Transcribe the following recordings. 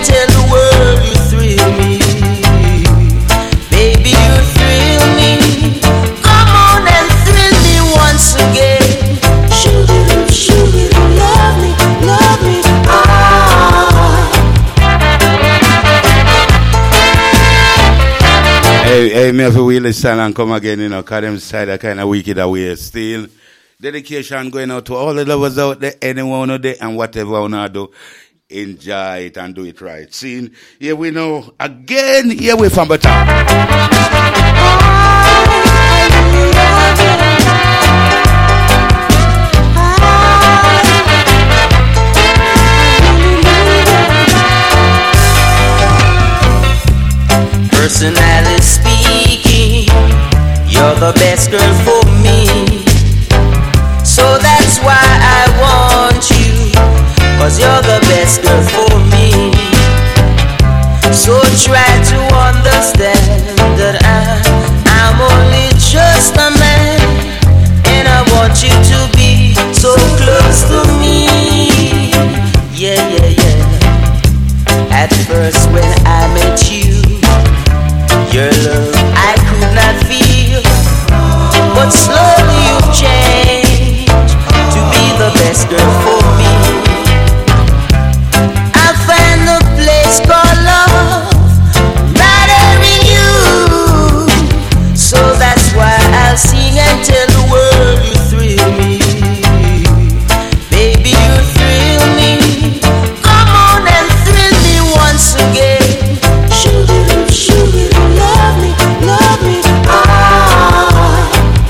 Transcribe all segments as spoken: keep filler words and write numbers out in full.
tell the world you thrill me. Baby, you thrill me. Come on and thrill me once again. Sugar, sugar, love me, love me. Ah. Hey, hey, me have to wheel the stand and come again, you know, cause them side are kind of wicked away still. Dedication going out to all the lovers out there, anyone out there, and whatever you want to do, enjoy it and do it right. See, here we know, again, here we from the top. Personally speaking, you're the best girl for me. So that's why I want you, cause you're the best girl for me. So try to understand that I, I'm only just a man, and I want you to be so close to me. Yeah, yeah, yeah. At first when I met you, your love I could not feel, but slowly you've changed to be the best girl for me. I find a place called love right there in you. So that's why I'll sing and tell the world you thrill me. Baby, you thrill me. Come on and thrill me once again. Sugar, sugar, love me, love me. Ah.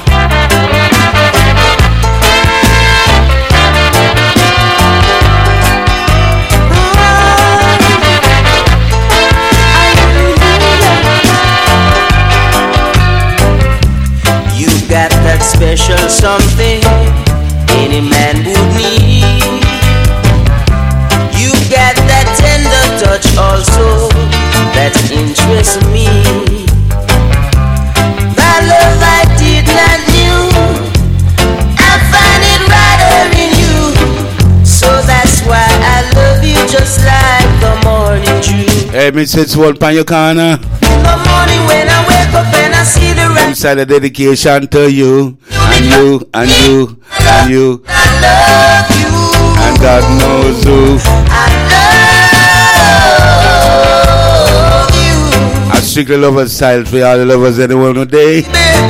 You got that special something any man would need. You got that tender touch also that interests me. That love I did not knew, I find it right there in you. So that's why I love you just like the morning dew. Hey, me sits one pan your corner. In the morning when I wake up and I see the rain. Inside a dedication to you, and you, and you, and you. I love you. And God knows who. I love you. I strictly lovers style for all the lovers anyone today.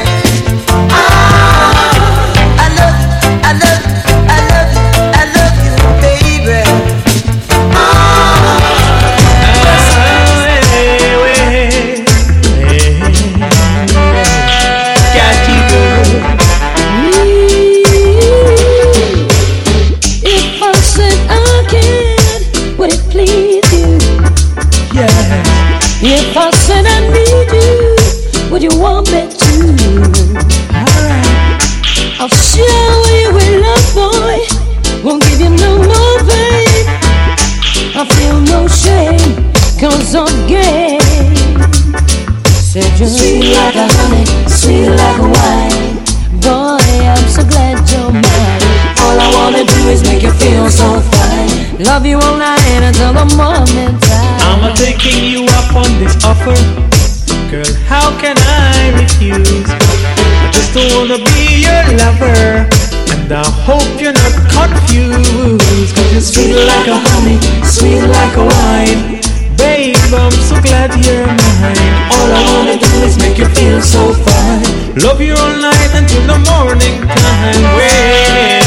If I said I need you, would you want me to? Alright, I'll show you a love, boy. Won't give you no more, babe. I feel no shame, cause I'm gay. Said you're sweet like a honey, sweet like a wine. Boy, I'm so glad you're mine. All I wanna do is make you feel so fine. Love you all night until the morning time. I'm taking you up on this offer. Girl, how can I refuse? I just don't wanna be your lover, and I hope you're not confused. Cause you're sweet like a honey, sweet like a wine. Babe, I'm so glad you're mine. All I wanna do is make you feel so fine. Love you all night until the morning time. Wait,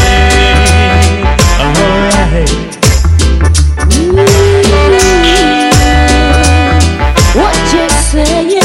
alright. What you say?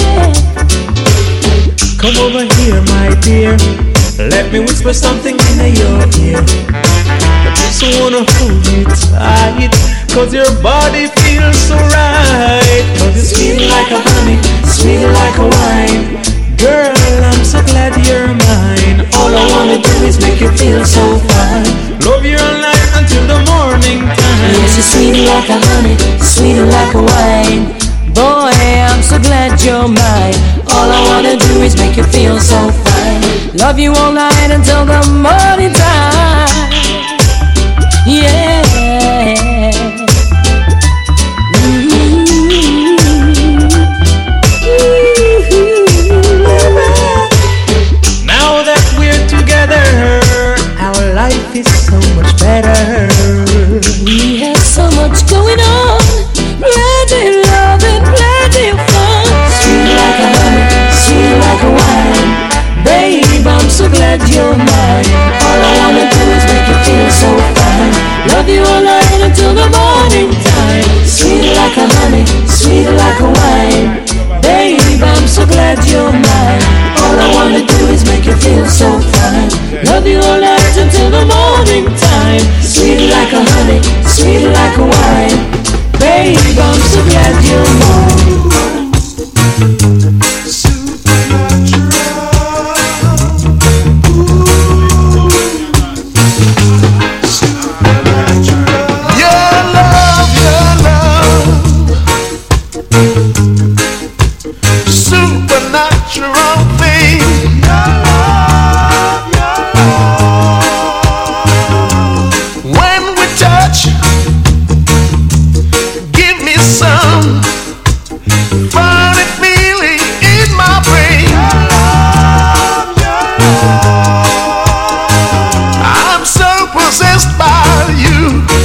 Come over here, my dear. Let me whisper something in your ear. I just wanna hold you tight, cause your body feels so right. Cause you're sweet like a honey, sweet like a wine. Girl, I'm so glad you're mine. All I wanna do is make you feel so fine. Love you all night until the morning time. Yes, you're sweet like a honey, sweet like a wine. Boy, I'm so glad you're mine. All I wanna do is make you feel so fine. Love you all night until the morning time. Yeah. supernatural thing. Your love, your love. When we touch, give me some funny feeling in my brain. Your love, your love. I'm so possessed by you.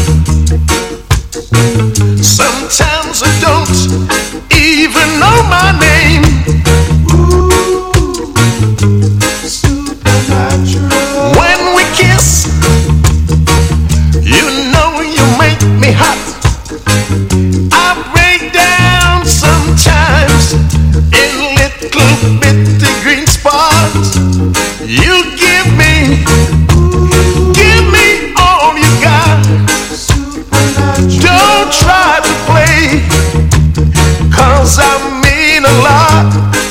Sometimes I don't even know my name. Ooh, supernatural. When we kiss, you know you make me hot. I break down sometimes in little bitty green spots. You give me, give me all you got. Don't try to play, 'cause I mean a lot.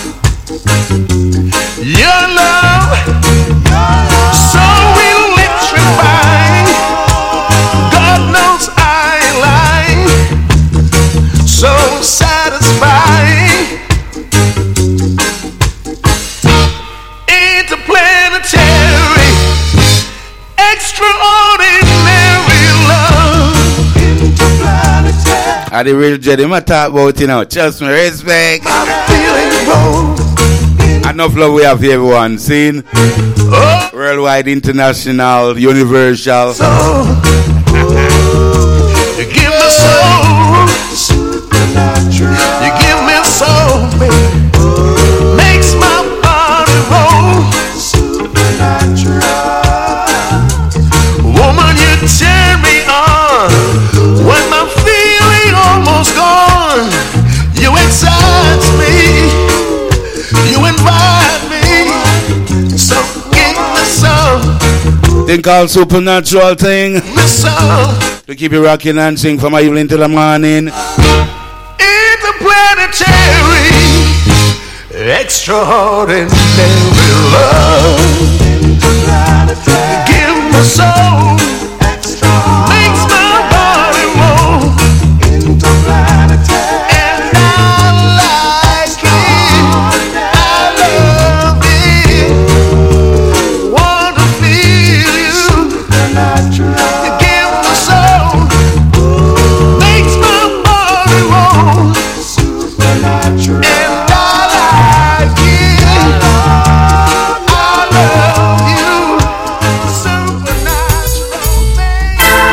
Your love, so electrifying. God knows I ain't lying. So satisfying. Interplanetary, extraordinary love. Interplanetary. I the real Jedi, I talk about, you know, trust me, respect. I'm feeling bold. Enough love we have here, everyone. Seen? Oh, Worldwide, international, universal. so you give me soul, supernatural. You give me soul, baby. Makes my body roll, supernatural. Woman, you turn me on when I'm feeling almost gone. You excite me, you invite me, so give me some, Thing called supernatural thing. me some. To keep you rocking and sing from my evening till the morning. Interplanetary, extraordinary love. Give me soul, makes my body roll. And I like it, I love it. Want to feel you. You give me soul, makes my body roll. And I like it, I love you. Supernatural thing.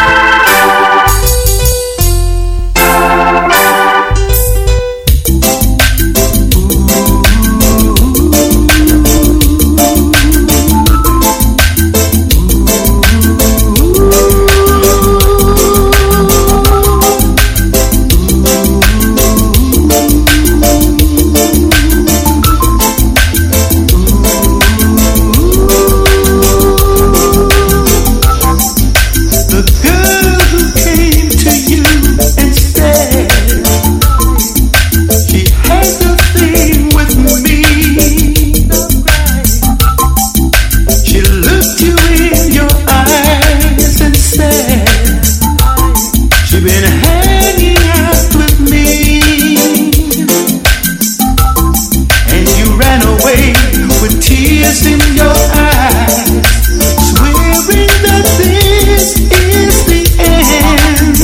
The girl who came to you and said she had the thing with me. She looked you in your eyes and said she been hanging out with me. And you ran away with tears in your eyes, swearing that this is the end,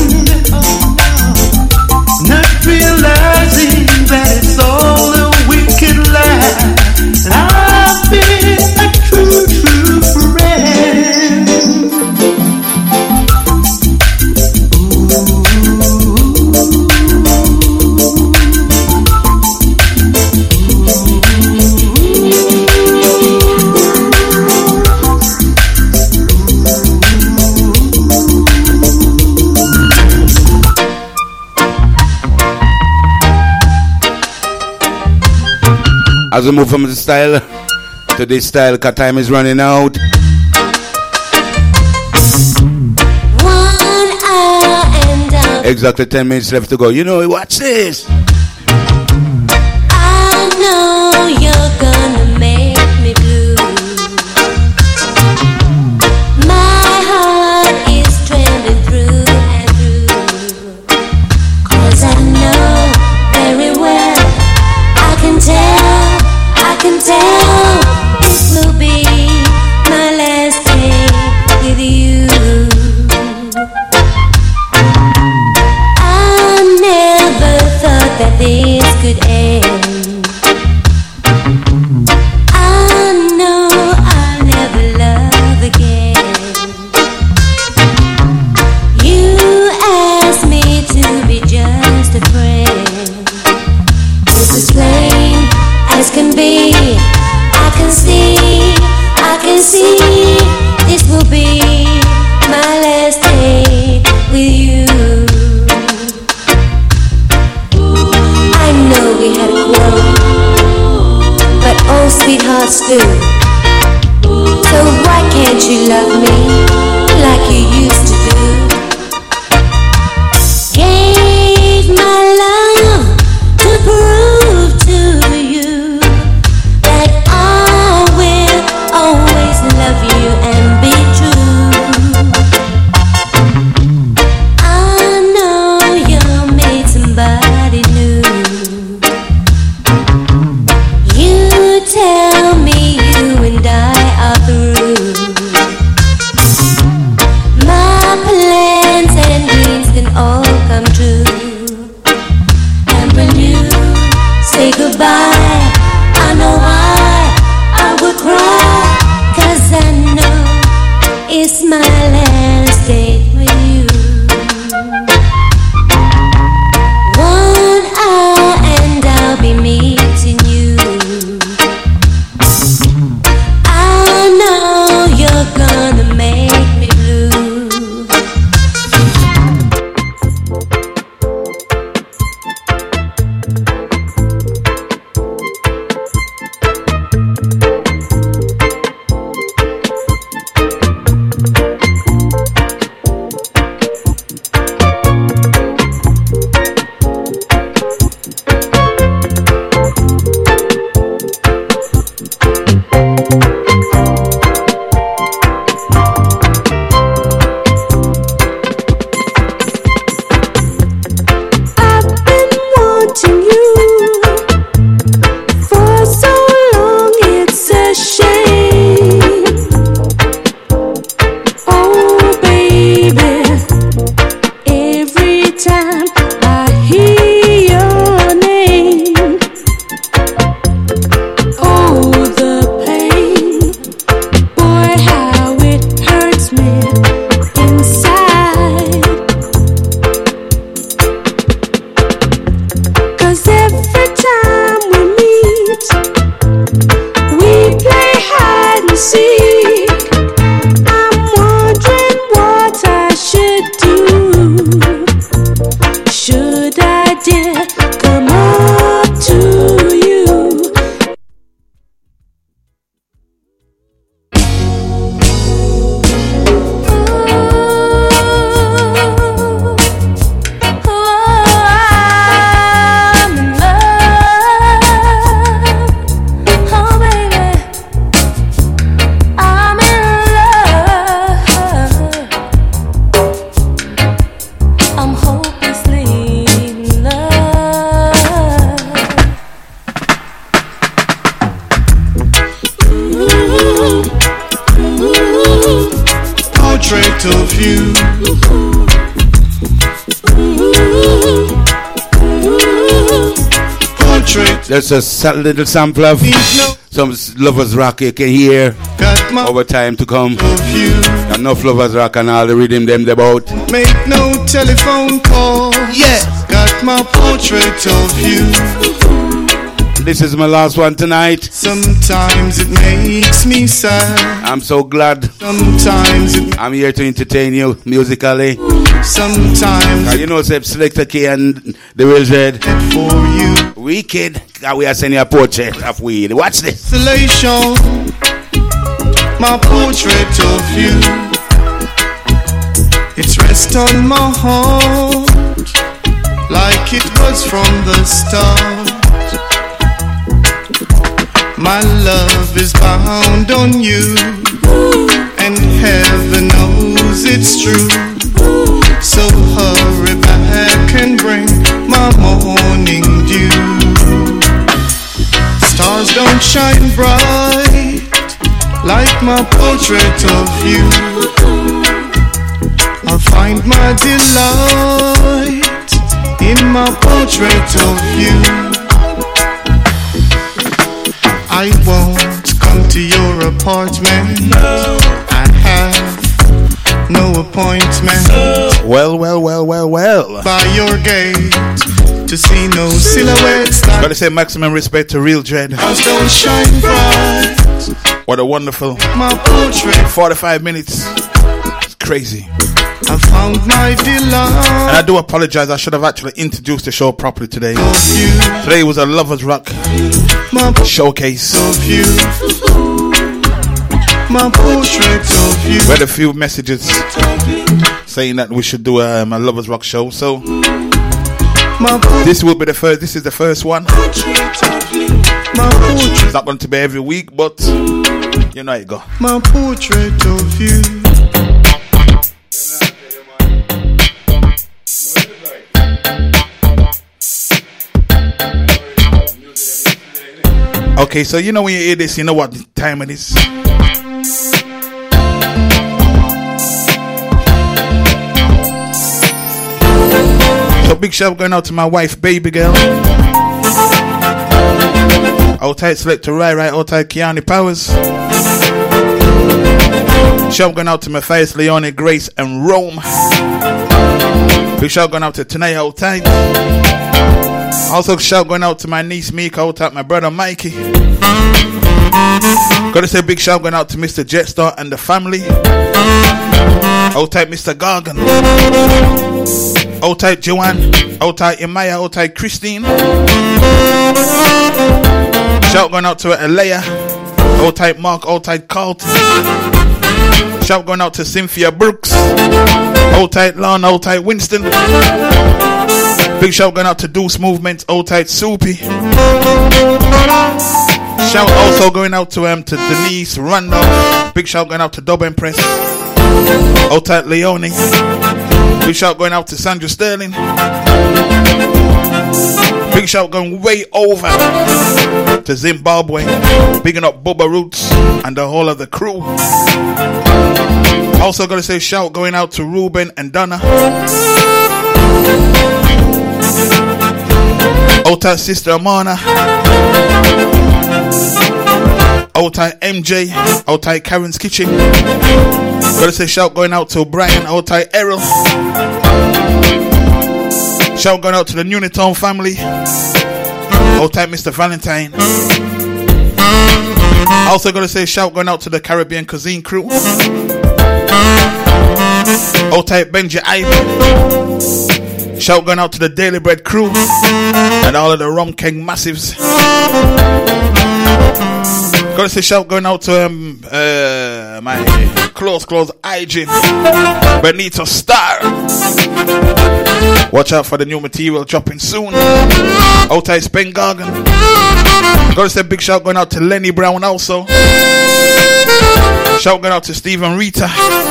not realizing that it's all a wicked lie. And I've been a true, true friend. As we move from the style to this style, cause time is running out. One hour and a Exactly ten minutes left to go. You know, watch this. I know you're gonna make me blue. My heart is trembling through and through, 'cause I know very sweethearts do. So why can't you love me like you used to do? Gave my love to prove to you that I will always love you and be true. I know you made somebody new. You tell me you and I are through. My plans and dreams can all come true. And when you say goodbye, I know why I would cry. 'Cause I know it's my last date with you. One hour and I'll be meeting you. I know you're gonna make me blue. I've been wanting you for so long, it's a shame. Oh baby, every time I hear your name, oh the pain, boy how it hurts me inside. 'Cause every time we meet, we play hide and seek. I'm wondering what I should do. Should I dare come up to you? Oh, I'm in love. Oh, baby, I'm in love. I'm hopelessly in love. Portrait of you. Portrait That's a sa- little sample of some s- lovers rock you can hear got my over time to come. of you. Enough lovers rock and all the rhythm them about. Make no telephone call. Yeah. Got my portrait of you. This is my last one tonight. Sometimes it makes me sad. I'm so glad Sometimes it I'm here to entertain you musically. sometimes Uh, you know, say Selector K and the Real Dread. it for you. Wicked. Uh, we are sending a portrait of weed. Watch this. Isolation. My portrait of you. It's rest on my heart like it was from the start. My love is bound on you, and heaven knows it's true. So hurry back and bring my morning dew. Stars don't shine bright like my portrait of you. I'll find my delight in my portrait of you. I won't come to your apartment. I have no appointment Well, well, well, well, well. by your gate to see no silhouettes that Gotta say maximum respect to Real Dread. stars don't shine bright. What a wonderful My portrait, forty-five minutes. It's crazy. I found my And delight I do apologize. I should have actually introduced the show properly today. of you. Today was a Lovers Rock My showcase of you. My portrait of you. We had a few messages saying that we should do um, a Lovers Rock show. So My this will be the first. This is the first one. My portrait. It's not going to be every week, but you know how it go. My portrait of you. Okay, so you know when you hear this, you know what time it is. So big shout going out to my wife, baby girl. Outside selector Rai Rai, outside Keanu Powers. Shout going out to Matthias, Leone, Grace, and Rome. Big shout going out to Tanaya outside. Also shout going out to my niece Mika, outside my brother Mikey. Gotta say big shout going out to Mister Jetstar and the family. Outside Mister Gargan. Outside Joanne. Outside Imaya. Outside Christine. Shout going out to Alea. Outside Mark. Outside Carlton. Shout going out to Cynthia Brooks. Outside Lon. Outside Winston. Big shout going out to Deuce Movement. Outside Soupy. Shout also going out to um to Denise Randolph. Big shout going out to Dub Empress. Outside Leone. Big shout going out to Sandra Sterling. Big shout going way over to Zimbabwe. Bigging up Bubba Roots and the whole of the crew. Also gotta say shout going out to Ruben and Donna. Outside Sister Amana. Outside M J. Outside Karen's Kitchen. Gotta say shout going out to Brian. Outside Errol. Shout going out to the Unitown family. Outside Mister Valentine. Also gotta say shout going out to the Caribbean Cuisine crew. Outside Benji Ivan. Shout going out to the Daily Bread crew and all of the Rum King Massives. Gotta say shout going out to um, uh, my close, close I G, Benito Star. Watch out for the new material dropping soon. Outside Spen Gargan. Gotta say big shout going out to Lenny Brown also. Shout going out to Stephen Rita.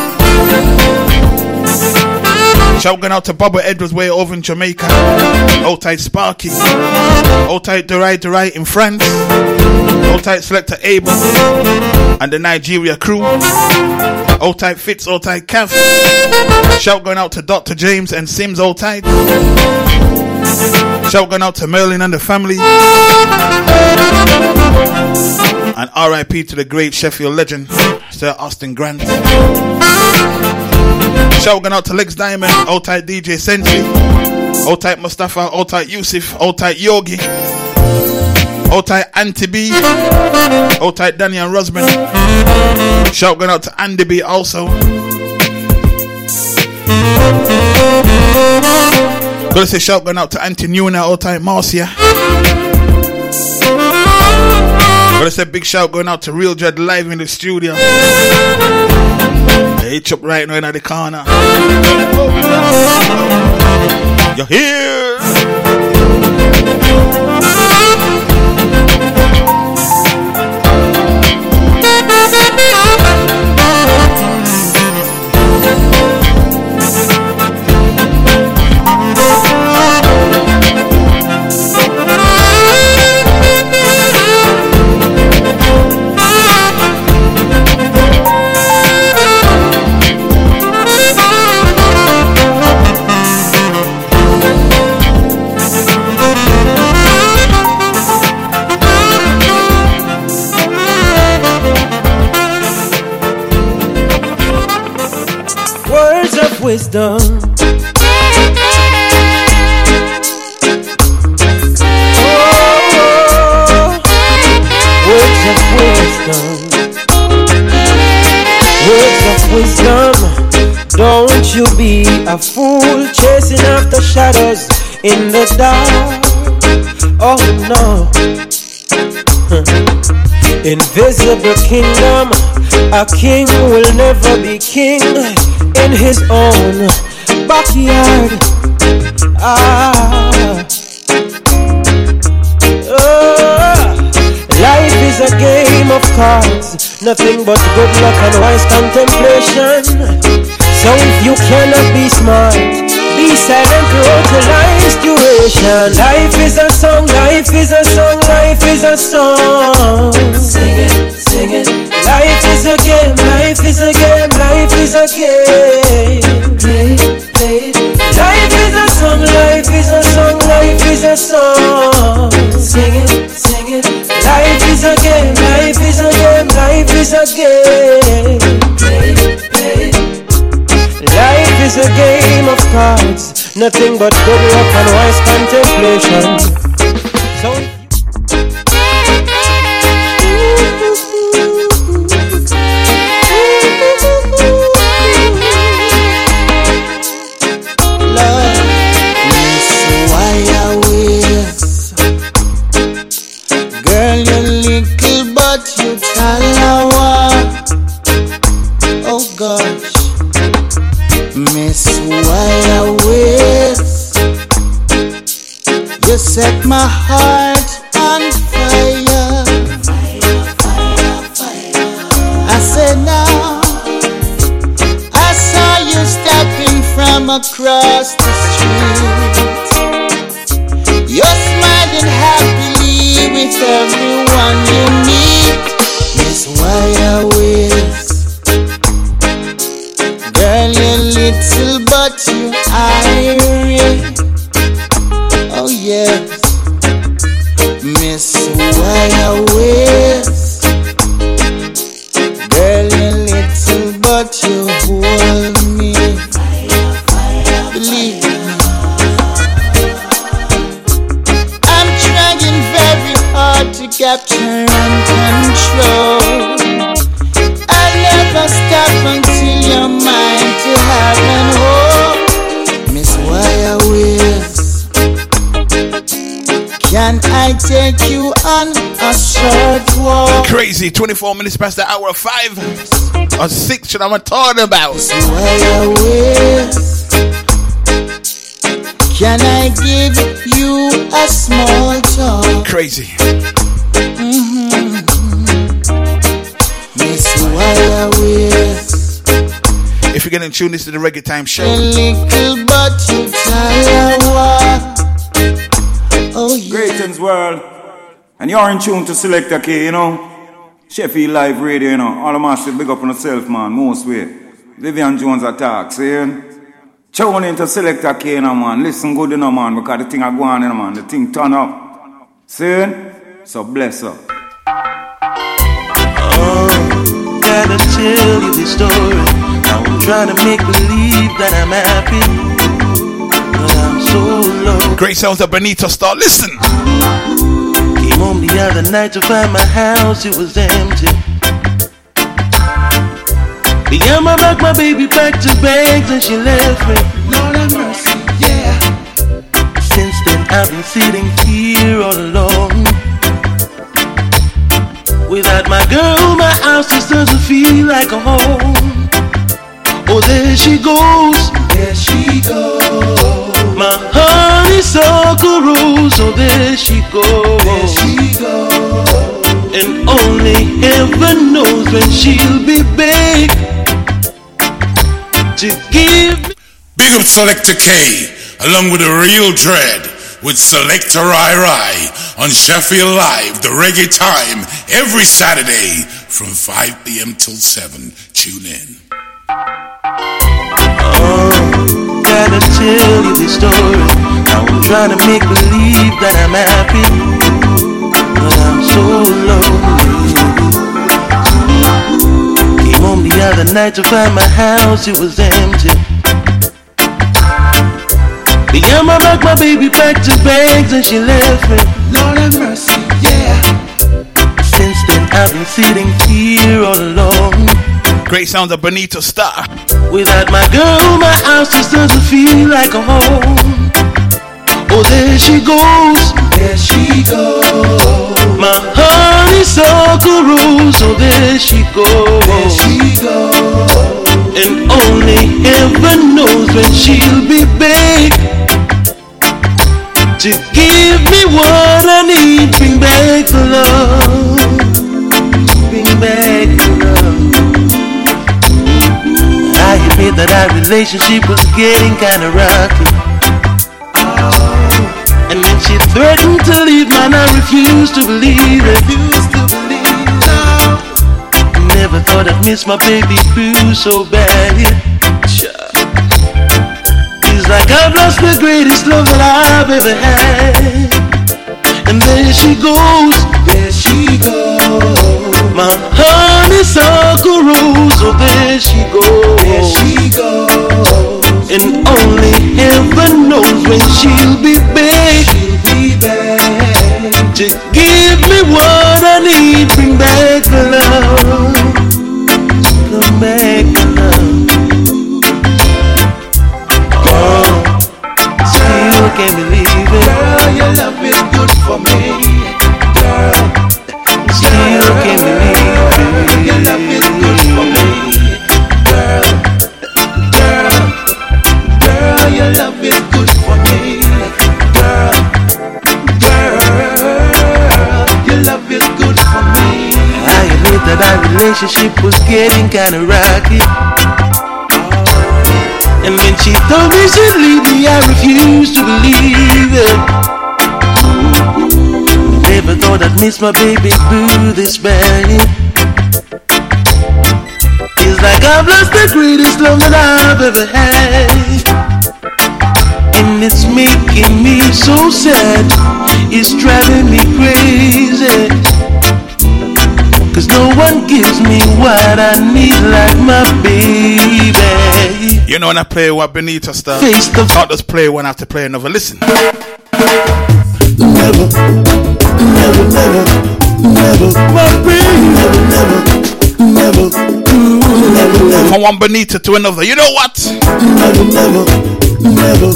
Shout going out to Bubba Edwards way over in Jamaica. Outside Sparky. Outside Durai Durai in France. Outside Selector Abel and the Nigeria crew. Outside Fitz, outside Cav. Shout going out to Doctor James and Sims outside. Shout going out to Merlin and the family. And R I P to the great Sheffield legend, Sir Austin Grant. Shout going out to Lex Diamond, outside D J Sensi, outside Mustafa, outside Yusuf, outside Yogi, outside Auntie B, outside Danny and Rosman. Shout going out to Andy B also. Gotta say shout going out to Auntie Nuna, outside Marcia. Gotta say big shout going out to Real Dread live in the studio. Hitch up right now in the corner. You're here. Wisdom. Oh, words of wisdom. Words of wisdom. Don't you be a fool chasing after shadows in the dark. Oh no. Invisible kingdom, a king will never be king in his own backyard. Ah, oh. Life is a game of cards, nothing but good luck and wise contemplation. So if you cannot be smart, be silent throughout your life's duration. Life is a song, life is a song, life is a song. Sing it, sing it. Life is a game, life is a game, life is a game. Play, play. Life is a song, life is a song, life is a song. Sing it, sing it. Life is a game, life is a game, life is a game. Play, play. Life is a game of cards, nothing but good luck and wise contemplation. So love is why I wish, girl, you're little but you talawa. Oh gosh. Miss why I wish, you set my heart on fire. I said now, I saw you stepping from across the street. You're smiling happily with everyone you meet. Miss why I wish, girl, you're little but you irie. Oh yes, Miss why I wish, girl, you're little but you hold me. Believe me, I'm trying very hard to capture and control. I'll never stop until you're mine to have and hold. Miss why I wish, can I take you on a short walk? Crazy, twenty-four minutes past the hour of five or six, should I'm talking about. Miss why I wish, can I give you a small talk? Crazy. Mm-hmm. Miss why I wish, if you're getting tuned, this is the Reggae Time Show. little but you talawa. Oh yeah. Greetings world, and you're in tune to Selector K, you know. Sheffield Live Radio, you know. All the massive big up on yourself, man, most way. Vivian Jones attack, see? Tune into Selector K, you know, man. Listen good, you know, man, because the thing I go on, you know, man. The thing turn up. See? So bless up. Oh, gotta tell you this story. I'm trying to make believe that I'm happy, but I'm so low. Great sounds of Benito Star. Listen. Came home the other night to find my house, it was empty. Began my rock, my baby packed her bags and she left me. Lord have mercy, yeah. Since then I've been sitting here all alone. Without my girl, my house just doesn't feel like a home. Oh, there she goes, there she goes. My honeysuckle rose, oh, there she goes, there she goes. And only heaven knows when she'll be back to give me. Big up Selector K, along with a real dread, with Selector Rai Rai on Sheffield Live, the Reggae Time, every Saturday from five p.m. till seven. Tune in. Oh, gotta tell you this story. Now I'm trying to make believe that I'm happy, but I'm so lonely. Came home the other night to find my house, it was empty. Began my rock, my baby packed her bags and she left me. Lord have mercy, yeah. Since then I've been sitting here all alone. Great sounds of Benito Star. Without my girl, my house just doesn't feel like a home. Oh, there she goes, there she goes. My honey honeysuckle, so there she goes. There she goes. And only heaven knows when she'll be back to give me what I need. Bring back the love. Bring back the love. I admit that our relationship was getting kinda rocky. And when she threatened to leave, man, I refused to believe it. Refused to believe now. Never thought I'd miss my baby boo so bad. It's like I've lost the greatest love that I've ever had. And there she goes, there she goes. My honeysuckle rose, oh there she goes. There she goes. And only heaven knows when she'll be back. She'll be back to give me what I need. Bring back the love. Come back the love. Oh, still can't believe it. Girl, your love is good for me. Girl, still can't believe it. Your love is good for me. Girl, girl, girl, your love is good for me. Girl, girl, your love is good for me. I admit that our relationship was getting kinda rocky. And when she told me she'd leave me, I refused to believe it. Never thought I'd miss my baby boo this bad. It's like I've lost the greatest love that I've ever had. And it's making me so sad. It's driving me crazy. Cause no one gives me what I need like my baby. You know when I play what Benita stuff, Face the not just play one, I have to play another. Listen. Never, never, never, never, my baby. Never, never, never, never, never. From one Benita to another. You know what? Never, never, never,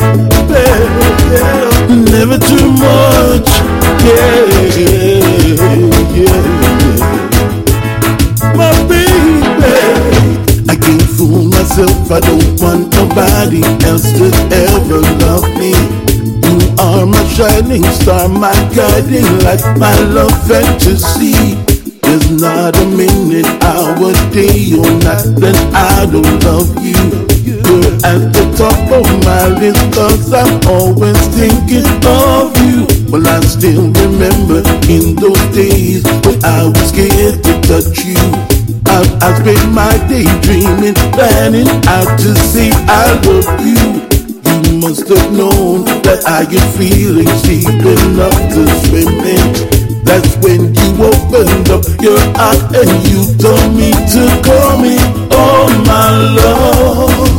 baby, never too much. Yeah, yeah, yeah. My baby, I can't fool myself. I don't want nobody else to ever love me. You are my shining star, my guiding light, my love fantasy. There's not a minute, hour, day or night that I don't love you. You're at the top of my list, cause I'm always thinking of you. Well, I still remember in those days when I was scared to touch you. I, I spent my day dreaming, planning out to say I love you. You must have known that I get feelings deep enough to swim in. That's when you opened up your heart and you told me to call me, oh my love.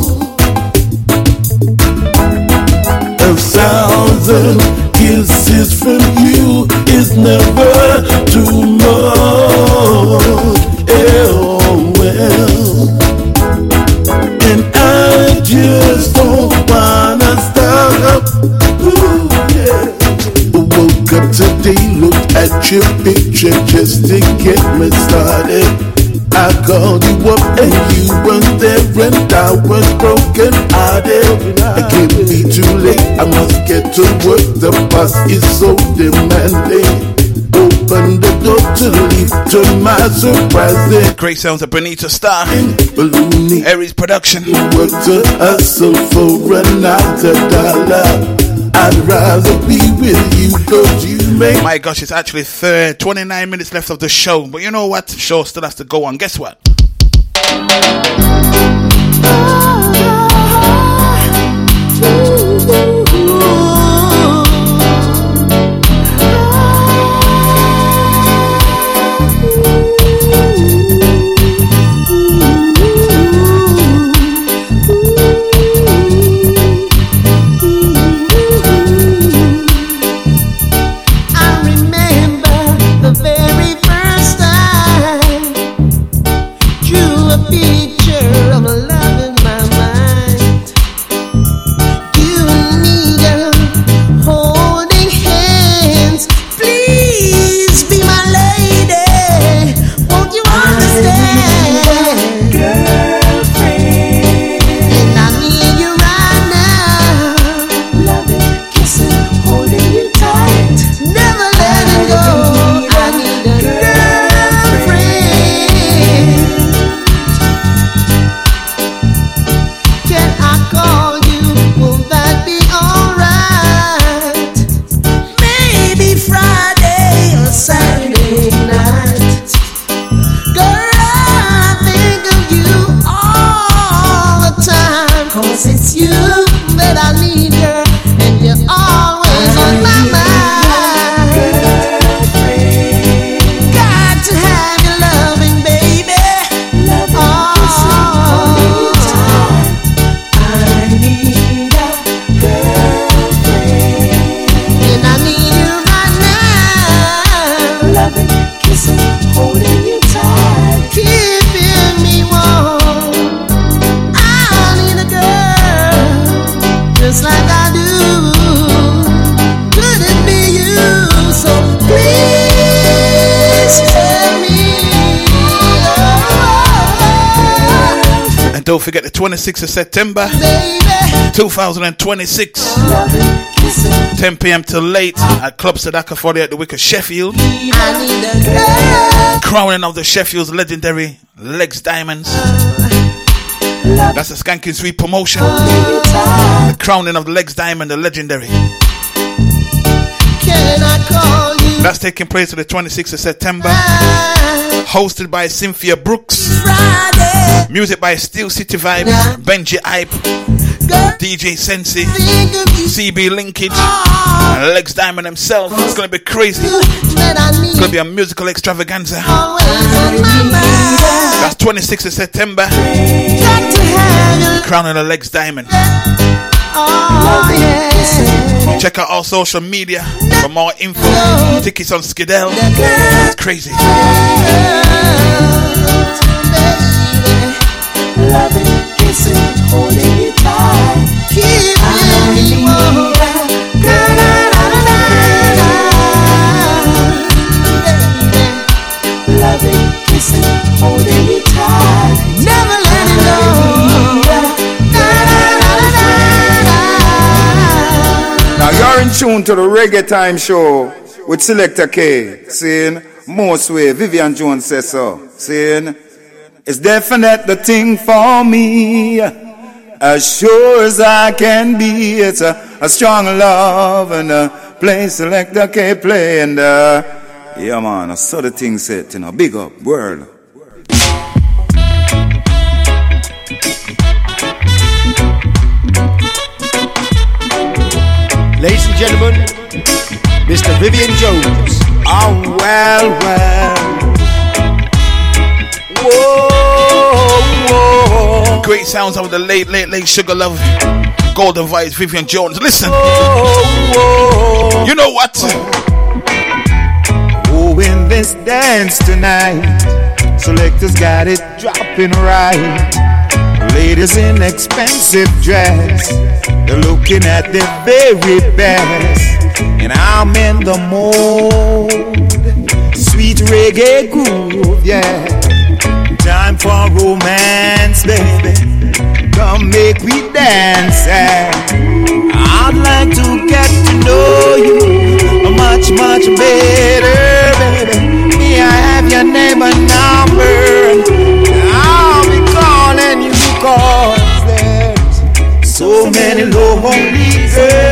A thousand kisses from you is never too much. Oh well, and I just don't wanna stop. Ooh, yeah. Woke up today, looked at your picture just to get me started. I called you up and you weren't there and I was broken hearted. It can't be too late, I must get to work, the boss is so demanding. Open the door to leave, to my surprise. Great sounds of Benita Star. Balloony. Aries production. Work to hustle for another dollar. I'd rather be with you cause you make. My gosh, it's actually third, twenty-nine minutes left of the show. But you know what? The show still has to go on. Guess what? Picture Don't forget the twenty-sixth of September, twenty twenty-six, ten p.m. till late at Club Sadaka forty at the Wicker Sheffield. Crowning of the Sheffield's legendary Legs Diamonds. That's a Skanking Sweet promotion. The crowning of the Legs Diamond, the legendary. That's taking place on the twenty-sixth of September. Hosted by Cynthia Brooks. Music by Steel City Vibes, Benji Hype, D J Sensi, C B Linkage, and Legs Diamond himself. It's gonna be crazy. It's gonna be a musical extravaganza. That's twenty-sixth of September. Crowning the Legs Diamond. Check out our social media for more info. Tickets on Skidell. It's crazy. Loving, kissing, holding you tight, keep you warm. Loving, kissing, holding you tight, never let it go. Now you're in tune to the Reggae Time Show with Selector K. Saying, most way, Vivian Jones says so. Saying, it's definite the thing for me. As sure as I can be, it's a, a strong love and a play Selector K play. And uh, yeah, man, I saw the thing set, you know, big up, world. Ladies and gentlemen, Mister Vivian Jones. Oh, well, well. Whoa, whoa. Great sounds of the late, late, late Sugar Love, Golden Vibes, Vivian Jones. Listen. Whoa, whoa. You know what? Oh, in this dance tonight, Selector's got it dropping right. Ladies in expensive dress, they're looking at their very best. And I'm in the mood, sweet reggae groove, yeah. Time for romance, baby. Come make we dance, yeah. I'd like to get to know you much, much better, baby. Me, I have your name and number. I'll be calling you cause there's so many lonely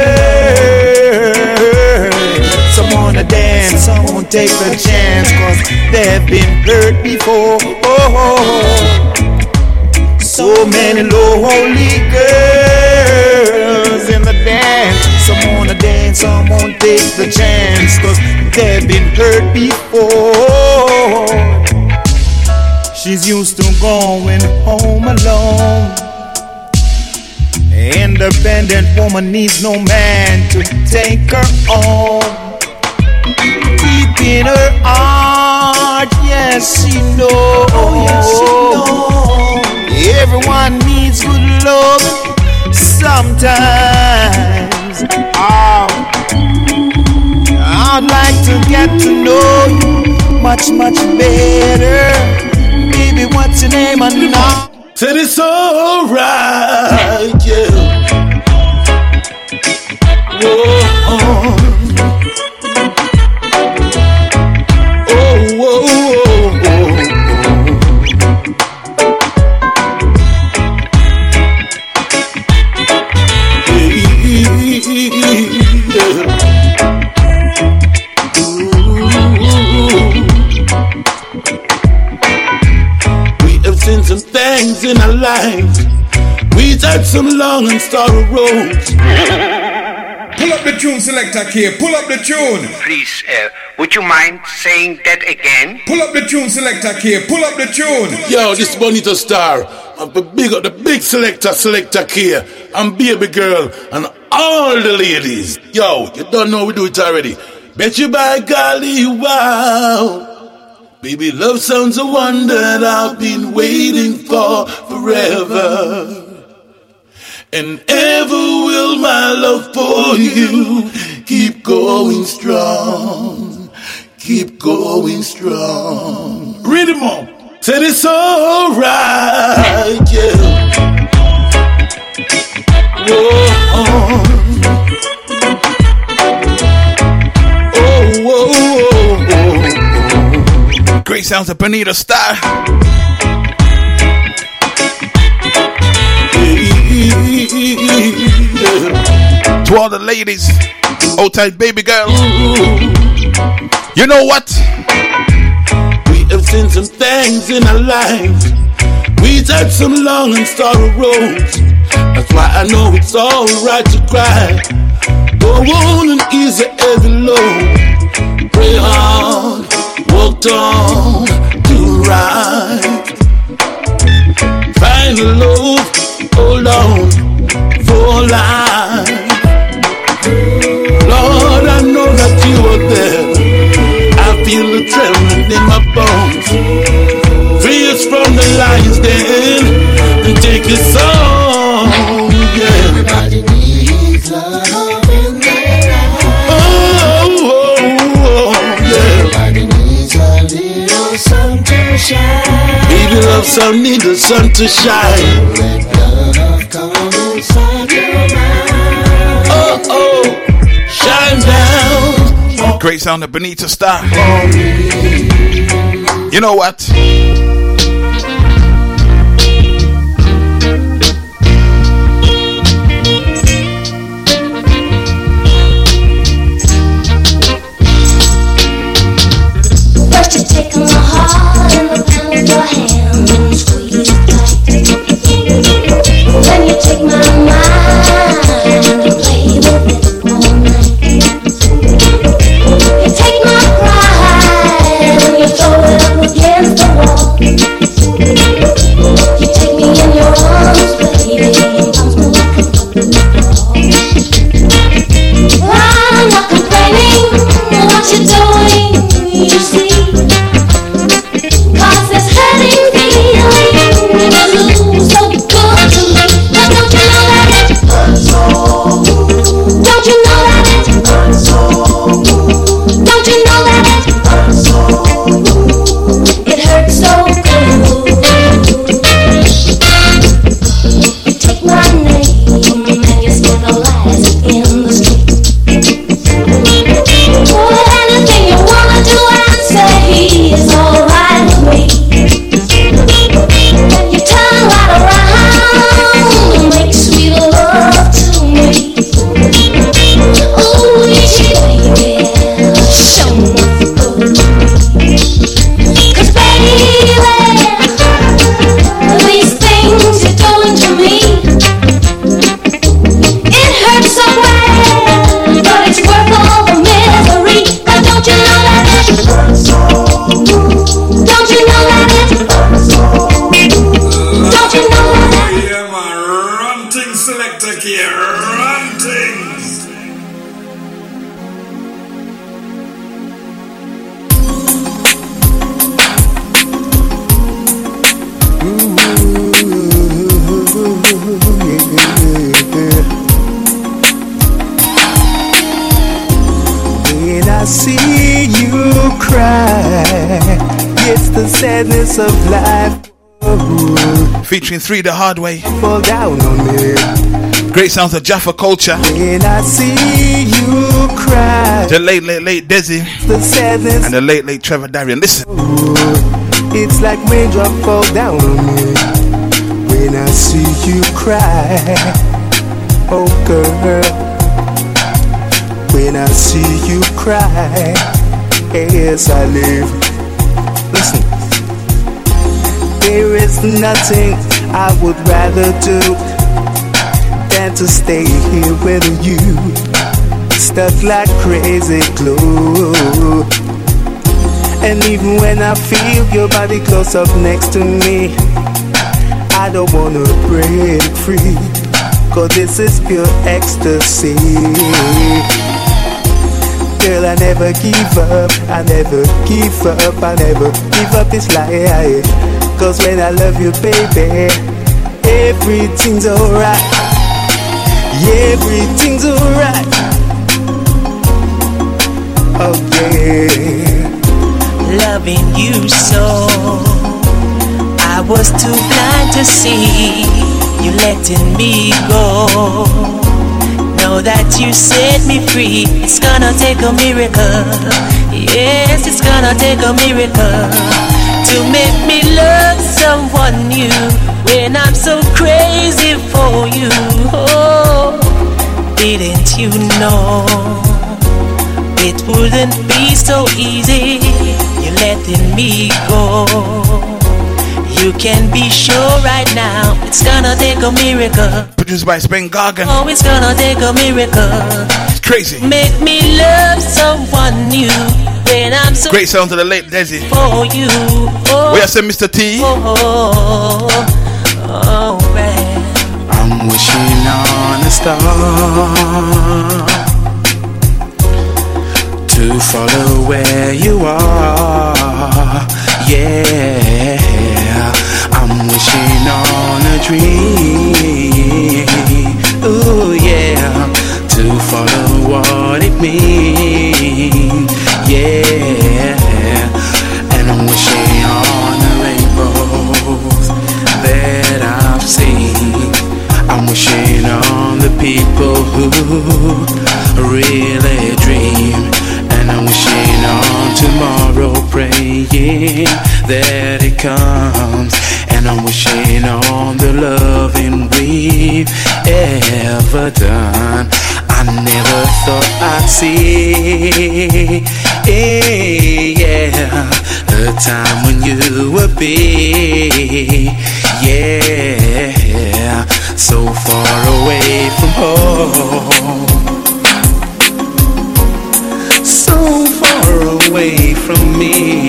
girls. Some wanna dance, some won't take the chance cause they've been hurt before. Oh, so many lonely girls in the dance. Some wanna dance, some won't take the chance cause they've been hurt before. She's used to going home alone. Independent woman needs no man to take her on. Deep in her heart, yes she knows. Oh, yes she knows. Everyone needs good love sometimes. Oh, I'd like to get to know you much, much better. Baby, what's your name and now? Said it's alright, yeah. Whoa, oh, oh, whoa, oh, oh. Seen some things in our lives. We've had some long and sorrow roads. Pull up the tune, Selector K. Pull up the tune. Please, uh, would you mind saying that again? Pull up the tune, Selector K. Pull up the tune. Yo, this Bonito Star. I'm the big up the big selector, Selector K. And Baby Girl and all the ladies. Yo, you don't know we do it already. Bet you by golly, wow. Baby, love sounds a wonder that I've been waiting for forever. And ever will my love for you keep going strong. Keep going strong. Read them all. Said it's alright, yeah. Whoa, oh, whoa, whoa, whoa. Great sounds of Bonita Star. To all the ladies, old tight baby girl. You know what? We have seen some things in our lives. We've had some long and sorrow roads. That's why I know it's alright to cry. Go on and ease the heavy load. Pray hard, walk on, do right. Find the love, hold on for life. Lord, I know that you are there. I feel the trembling in my bones. Free us from the lion's den and take us on, yeah. Everybody needs love in their life. Oh, oh, oh, yeah. Everybody needs a little sun to shine. Baby, love some need the sun to shine. Let love come inside your mind. Oh, oh, shine down. Great sound of Bonita Star. You know what? First you take my heart in the palm of your hand and squeeze it tight. Then you take my mind and play with it all night. You take my pride and you throw it up against the wall. You take me in your arms, baby, and bounce me like a football. I'm not complaining what you're doing, you see. Cause this hurting feeling is so good to me. But don't you know that it hurts so? Don't you know that it hurts so? Don't you know that it hurts so? It hurts so good. You take my name and you scandalize it in the street. Oh, anything you wanna do and say is alright with me. Then you turn right around and make sweet love to me. Ooh, baby, show me what's good. Cause baby, these things you're doing to me, it hurts so bad, but it's worth all the misery. But don't you know that it hurts so? Don't you know that it hurts so? Don't you know that? Yeah, my ranting selector here, ranting. When I see you cry, it's the sadness of life. Featuring Three the Hard Way. Fall down on me. Great sounds of Jaffa Culture. When I see you cry, The late, late, late Desi. the sadness, And the late, late Trevor Darian. Listen. it's like raindrop fall down on me. When I see you cry, oh girl. When I see you cry, yes I live. Listen. There is nothing I would rather do than to stay here with you, stuck like crazy glue. And even when I feel your body close up next to me, I don't wanna break free, cause this is pure ecstasy. Girl, I never give up, I never give up, I never give up this life. Cause when I love you, baby, everything's alright. Yeah, everything's alright. Oh yeah. Loving you so was too blind to see you letting me go. Now that you set me free, it's gonna take a miracle. Yes, it's gonna take a miracle to make me love someone new when I'm so crazy for you. Oh, didn't you know it wouldn't be so easy? You're letting me go. You can be sure right now it's gonna take a miracle. Produced by Spen Gargan. Oh, it's gonna take a miracle. It's crazy. Make me love someone new when I'm so great sound to the late Desi. For you. Oh, we have said Mister T. Oh, oh, oh, oh, man. I'm wishing on a star to follow where you are. Yeah, I'm wishing on a dream. Ooh, yeah, to follow what it means. Yeah, and I'm wishing on the rainbows that I've seen. I'm wishing on the people who really dream. And I'm wishing on tomorrow, praying that it comes. And I'm wishing on the loving we've ever done. I never thought I'd see, yeah, the time when you would be, yeah, so far away from home. So far away from me.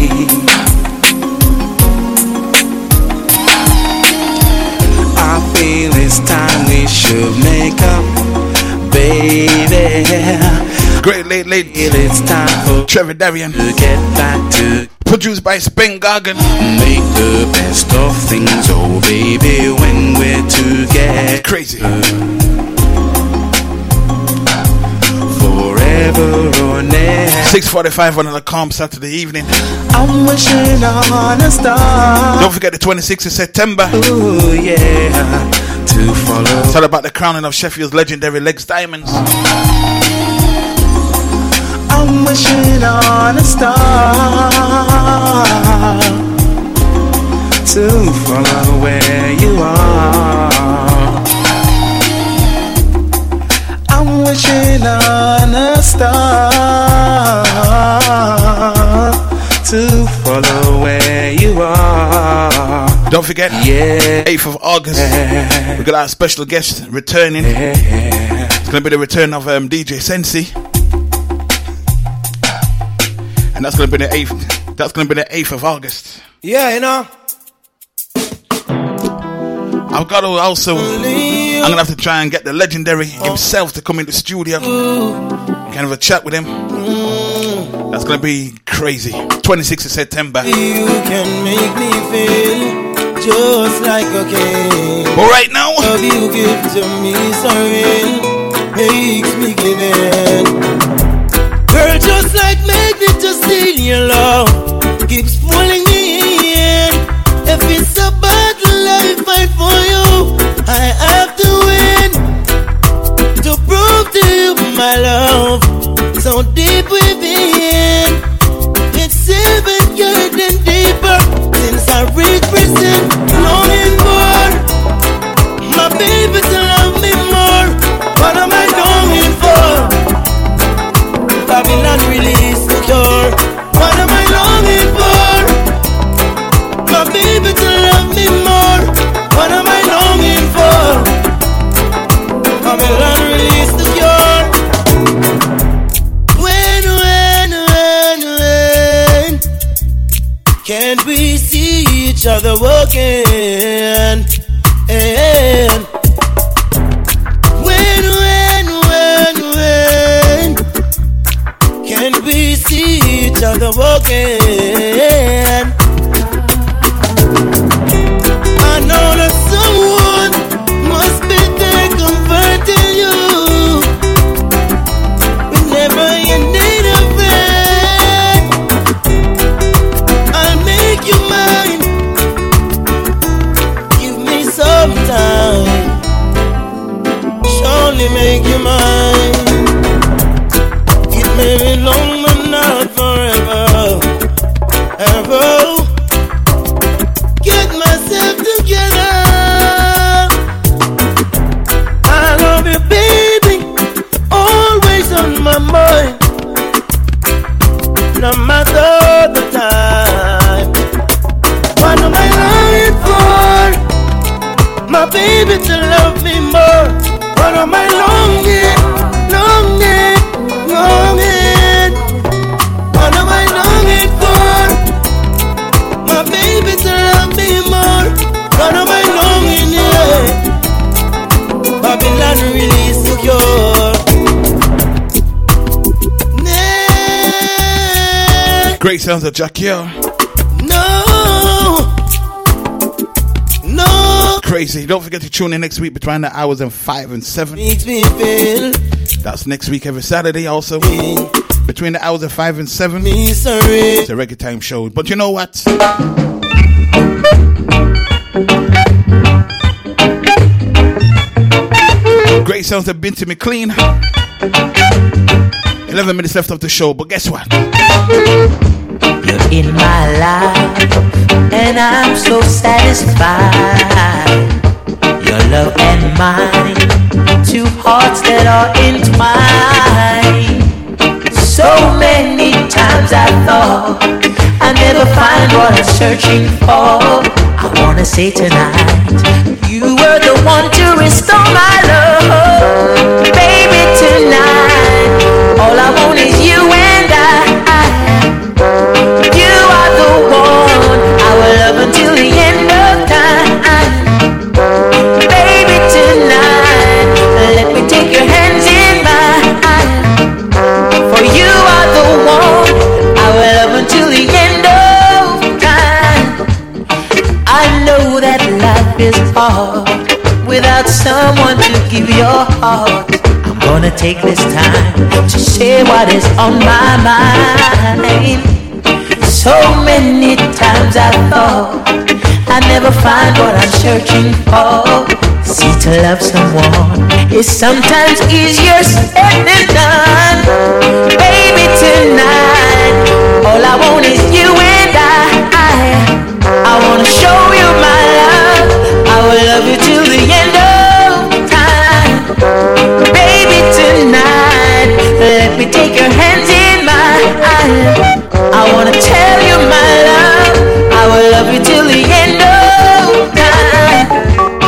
I feel it's time we should make up, baby. Great late late. It's time for Trevor Darian to get back to. Produced by Spen Gargan. Make the best of things, oh baby, when we're together. Crazy. Forever or never. six forty-five on a calm Saturday evening. I'm wishing on a star. Don't forget the twenty-sixth of September. Ooh, yeah. To follow. It's all about the crowning of Sheffield's legendary Legs Diamonds. I'm wishing on a star to follow where you are. I'm wishing on a star to follow where you are. Don't forget, yeah. eighth of August, we got our special guest returning. Yeah. It's going to be the return of um, D J Sensi. And that's going to be the eighth. That's going to be the eighth of August. Yeah, you know. I've got to also, I'm going to have to try and get the legendary himself to come in the studio. Kind of a chat with him. That's going to be crazy. twenty-sixth of September. You can make me feel just like a king. But right now, love you give to me so real, makes me give in. Girl, just like magnet, just steal your love, keeps pulling me in. If it's a battle I fight for you, I have to win, to prove to you my love, so deep within. It's even getting deeper since I reached prison, longing for my baby to love me more. What am I longing for? Babylon release the cure. What am I longing for? My baby to love me more. What am I longing for? Babylon release the cure. When, when, when can't we see each other walking? And when, when, when, when can we see each other walking? I know that someone must be there comforting you whenever you need a friend. I'll make you mine no matter the time. What am I longing for? My baby to love me more. What am I longing, longing, longing? What am I longing for? My baby to love me more. What am I longing, yeah? Babylon really secure. Nah. Great sounds of Jacquiel. No, no. Crazy. Don't forget to tune in next week between the hours of five and seven. Makes me feel. That's next week every Saturday also. Between the hours of five and seven. Me sorry. It's a reggae time show. But you know what? Great sounds of Binti McLean. eleven minutes left of the show, but guess what? You're in my life, and I'm so satisfied. Your love and mine, two hearts that are entwined. So many times I thought I never find what I'm searching for. I wanna say tonight, you were the one to restore my love. Baby, tonight, all I want is you and I. You are the one I will love until the end of time. Baby, tonight, let me take your hands in mine. For you are the one I will love until the end of time. I know that life is hard without someone to give your heart. I'm gonna take this time to say what is on my mind. So many times I thought I never find what I'm searching for. See, to love someone is sometimes easier said than done. Baby, tonight, all I want is you and I. I wanna show you my love. I will love you till the end of time. Baby, tonight, let me take your hands in mine. I wanna tell you my love. I will love you till the end of time.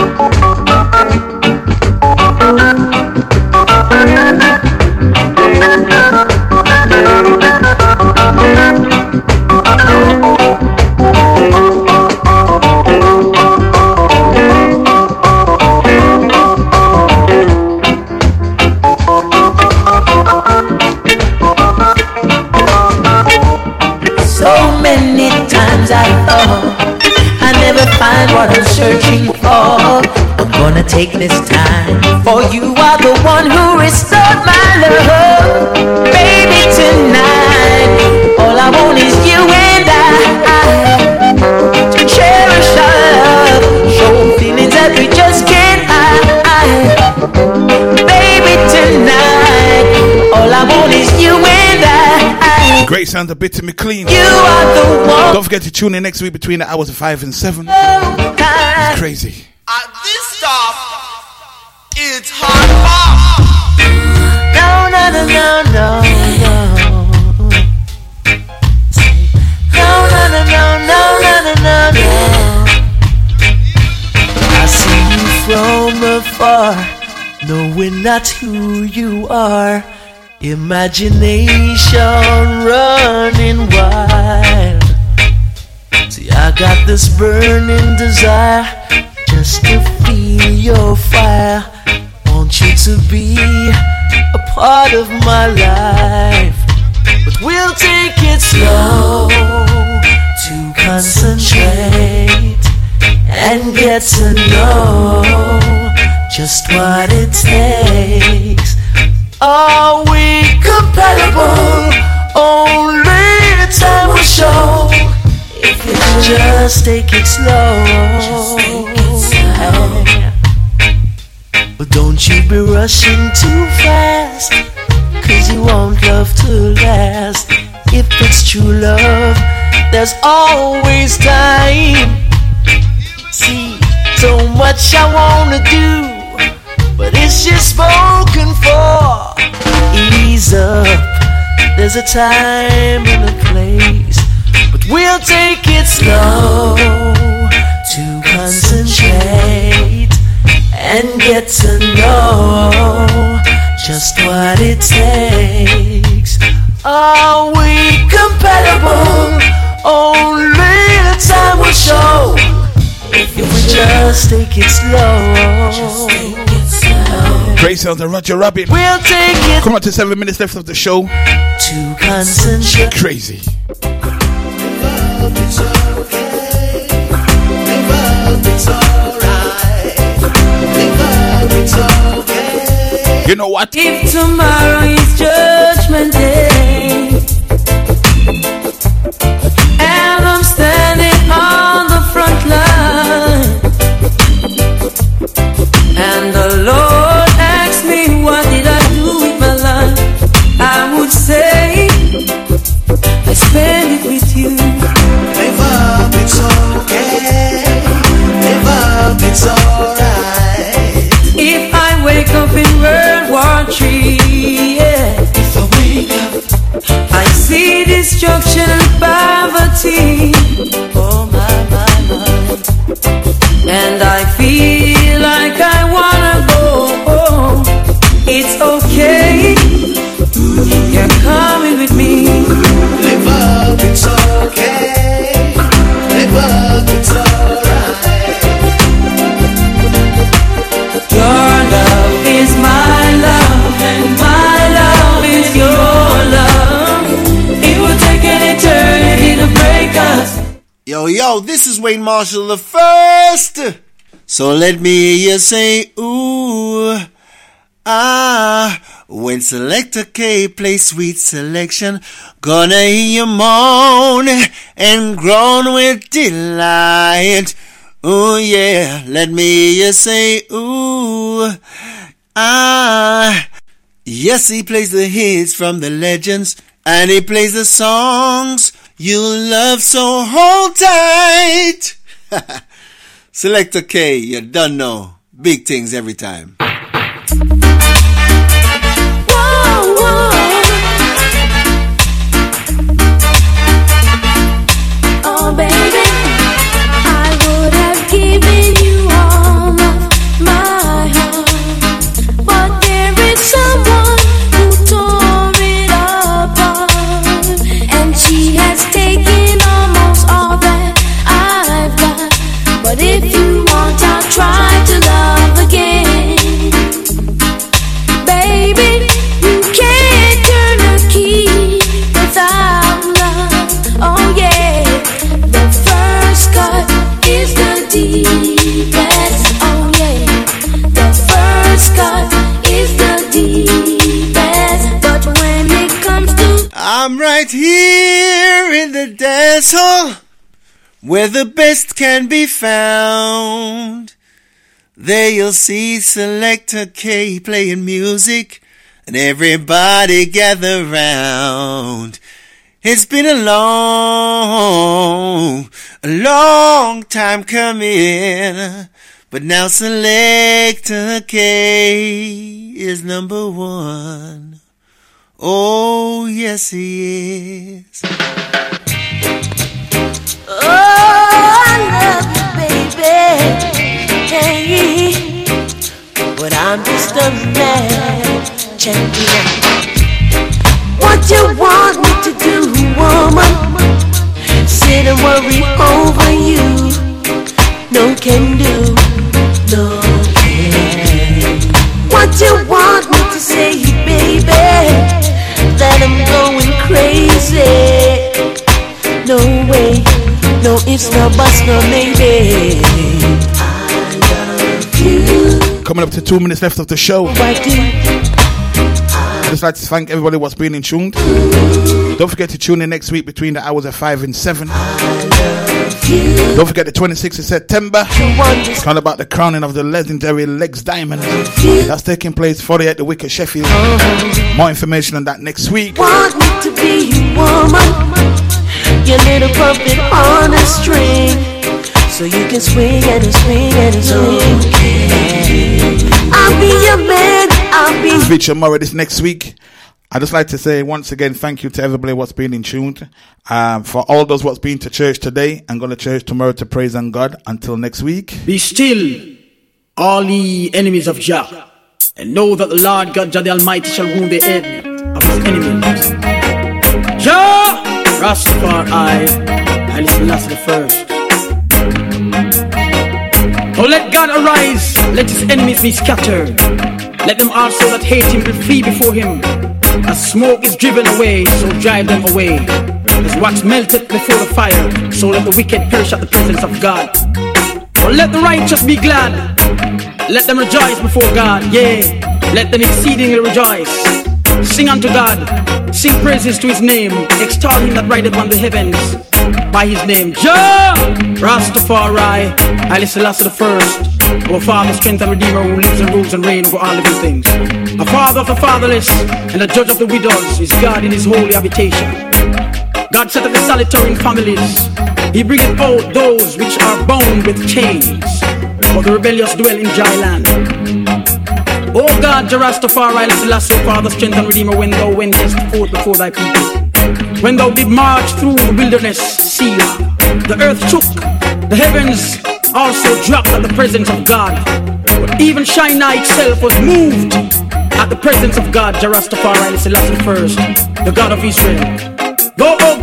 I thought I never find what I'm searching for. I'm gonna take this time, for you are the one who restored my love. Baby, tonight, all I want is you and I. To cherish our love, show feelings that we just can't hide. Baby, tonight, all I want is you and I. Great sound of Bitty McLean. You are the one. Don't forget to tune in next week between the hours of five and seven. It's crazy. At this stop, it's hard pop. No, no, no, no, no, no. No, no, no, no, no, no, no, no. I see you from afar, knowing not who you are. Imagination running wild. See, I got this burning desire just to feel your fire. Want you to be a part of my life, but we'll take it slow to concentrate and get to know just what it takes. Are we compatible? Only time will show. If you just take it slow, just take it slow. But don't you be rushing too fast, 'cause you want love to last. If it's true love, there's always time. See, so much I wanna do, but it's just spoken for. Ease up, There's a time and a place, but we'll take it slow to concentrate and get to know just what it takes. Are we compatible? Only the time will show. If we just take it slow, just take it slow. Great sounds and Roger Rabbit. We'll take it. Come on to seven minutes left of the show. To concentrate. Crazy. It's okay. It's alright. It's okay. You know what? If tomorrow is Judgment Day and I'm standing on the front line and the Lord asks me what did I do with my life, I would say I spend it with you. Live up, it's okay. Live up, it's alright. If I wake up in World War Three, yeah. If I wake up, I see destruction and poverty. Oh my, my, my. And I feel like I wanna go. It's okay. You're coming with me. live up, it's okay. Live up, it's alright. Your love is my love, and my love is your love. It will take an eternity to break us. Yo, yo, this is Wayne Marshall the First. So let me hear you say, ooh, ah. When Selector K plays Sweet Selection, gonna hear you moan and groan with delight. Ooh, yeah, let me hear you say, ooh, ah. Yes, he plays the hits from the legends, and he plays the songs you love, so hold tight. Selector K, you done know. Big things every time. Whoa, whoa. Oh, baby, I would have given you all of my heart, but there is someone who tore it apart, and she has taken almost all that I've got. But if you want, I'll try to love again. Baby, you can't turn a key without love. Oh yeah, the first cut is the deepest. Oh yeah, the first cut is the deepest. But when it comes to, I'm right here in the dance hall, where the best can be found. There you'll see Selector K playing music, and everybody gather round. It's been a long, a long time coming, but now Selector K is number one. Oh, yes he is. Oh, I love you, baby. Hey, but I'm just a man. Check me out. What you want me to do, woman? Sit and worry over you. No can do, no can. What you want me to say, baby? That I'm going crazy. No way. No ifs, no buts, no maybe. I love you. Coming up to two minutes left of the show. I do. I'd just like to thank everybody what's been in tuned. Don't forget to tune in next week between the hours of five and seven. Don't forget the twenty-sixth of September. It's kind of about the crowning of the legendary Legs Diamond. That's taking place forty at the Wicked Sheffield. More information on that next week. Want me to be your woman, your little puppet on a string, so you can swing and swing and swing. I'll be your man. I'll be. Feature more this next week. I'd just like to say once again, thank you to everybody what's been in tune. Um, for all those what's been to church today and going to church tomorrow to praise on God. Until next week. Be still, all ye enemies of Jah, and know that the Lord God, Jah the Almighty, shall wound the head of his enemies. Jah, Rastafari, I listen last the first. Oh, let God arise, let his enemies be scattered. Let them also that hate him will flee before him. As smoke is driven away, so drive them away. As wax melteth before the fire, so let the wicked perish at the presence of God. Oh, let the righteous be glad, let them rejoice before God. Yea, let them exceedingly rejoice. Sing unto God, sing praises to his name, extol him that rideth on the heavens by his name. Jah, Rastafari, Haile Selassie the first, our Father, strength and Redeemer, who lives and rules and reigns over all living things. A Father of the fatherless and a Judge of the widows is God in his holy habitation. God set up the solitary in families. He bringeth out those which are bound with chains, for the rebellious dwell in dry land. O God, Jah Rastafari, Haile Selassie, Father, strength and Redeemer, when thou wentest forth before thy people, when thou did march through the wilderness, Selah, the earth shook, the heavens also dropped at the presence of God. But even Shinar itself was moved at the presence of God, Jah Rastafari, Haile Selassie the first, the God of Israel.